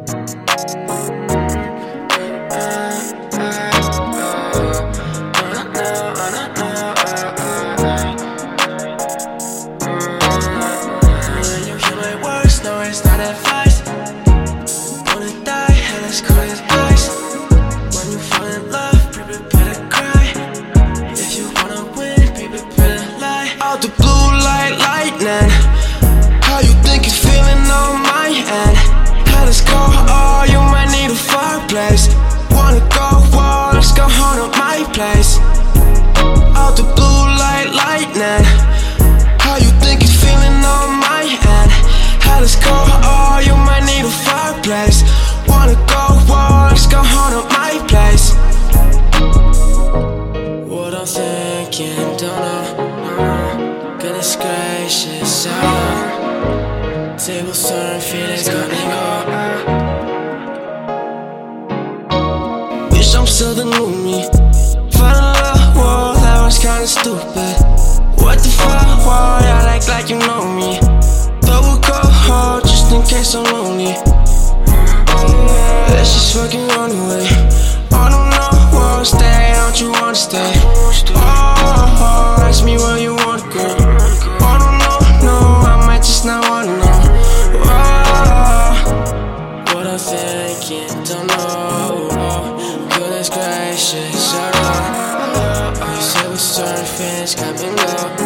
Out the blue like lightning, how you think it's feeling on my end? Hell is cold, oh, you might need a fireplace. Wanna go, whoa, let's go home at my place. Out the blue like lightning, how you think it's feeling on my end? Hell is cold, oh, you might need a fireplace. Wanna go, whoa, let's go home at my place. What I'm thinking, don't know. Goodness gracious, table turn, feelings coming up. Wish I'm still the new me. Fell in love, whoa, that was kinda stupid. What the fuck, whoa, y'all act like you know me. But we'll go hard just in case I'm lonely. Let's just fucking run away. I don't know, whoa, stay, don't you wanna stay? Oh, ask me where you wanna go. Don't know, goodness gracious, you say we're starting finish, coming up.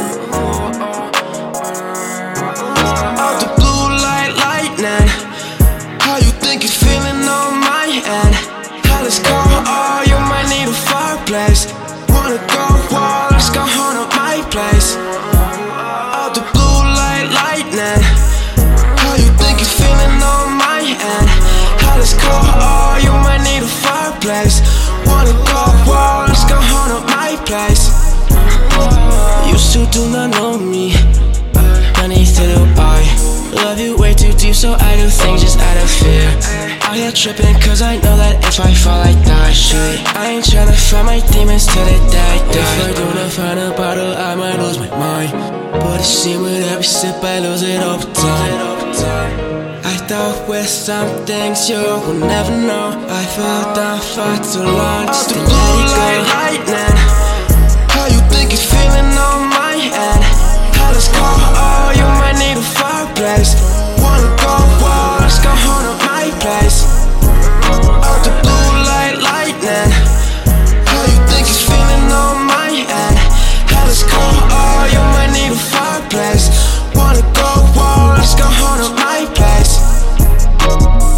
Out the blue like lightning, how you think it's feeling on my end? Hell is cold, oh, you might need a fireplace. Wanna go, whoa, let's go home at my place. Out the blue like lightning, how you think it's feeling on my end? Hell is cold, oh, you might need a fireplace. Wanna go, whoa, let's go home at my place. Used to do not know me, beneath the little eye. Love you way too deep, so I do things just out of fear. Out here tripping, cause I know that if I fall I die. Shit, I ain't tryna fight my demons till they die. If I do not find a bottle, I might lose my mind. But it seems with every sip I lose it over time. I thought with some things you will never know. I felt down for too long just to let it go. Lightning, how you think it's feeling on my end? Hell is cold, oh, you might need a fireplace. Wanna go, whoa, let's go home at my place. Out the blue like lightning, how you think it's feeling on my end? Hell is cold, oh, you might need a fireplace. Wanna go, whoa, let's go home at my place.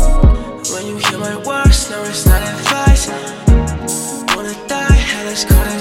When you hear my words, no, it's not advice. Wanna die, hell is cold.